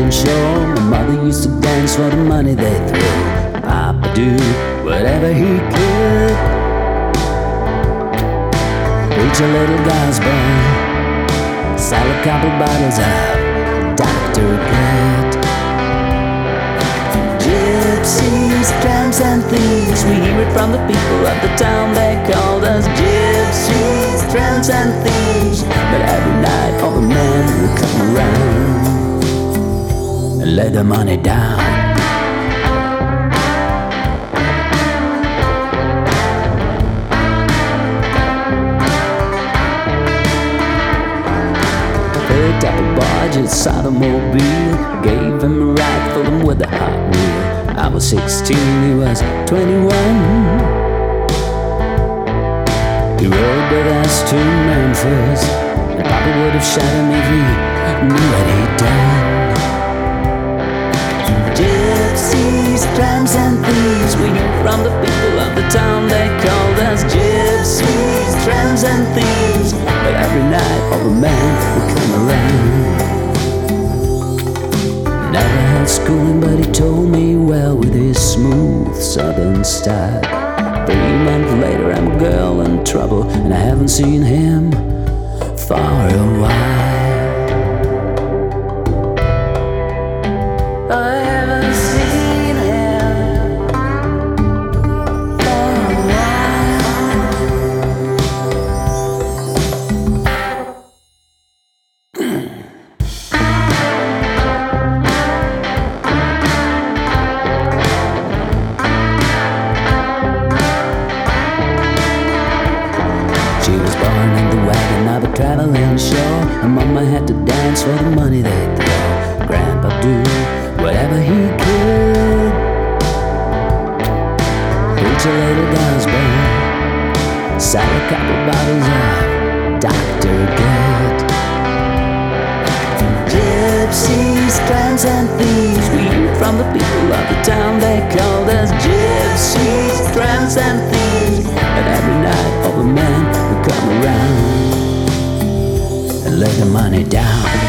traveling show. My mother used to dance for the money they threw. Papa do whatever he could. Preach a little gospel, sell a couple bottles of Dr. Good. Gypsies, tramps and thieves, we hear it from the people of the town. They called us gypsies, tramps and thieves. But every night all the men would come around and lay the money down. Picked up a barge, it's automobile, gave him a ride, filled him with a hot wheel. I was 16, he was 21. He rode with us to Memphis, and Papa would have shot him if he knew what he'd done. Gypsies, tramps and thieves, we hear from the people of the town. They called us gypsies, tramps and thieves. But every night all the men would come around. Never had schooling, but he told me well with his smooth southern style. 3 months later I'm a girl in trouble, and I haven't seen him for a while. I haven't seen him for a while. She was born in the wagon of a traveling show, and Mama had to dance for the money they throw. Grandpa do whatever he could. Preach a little gospel, sell a couple bottles of Dr. Good. Gypsies, tramps and thieves, we hear from the people of the town. They called us gypsies, tramps and thieves. And every night all the men would come around and lay the money down.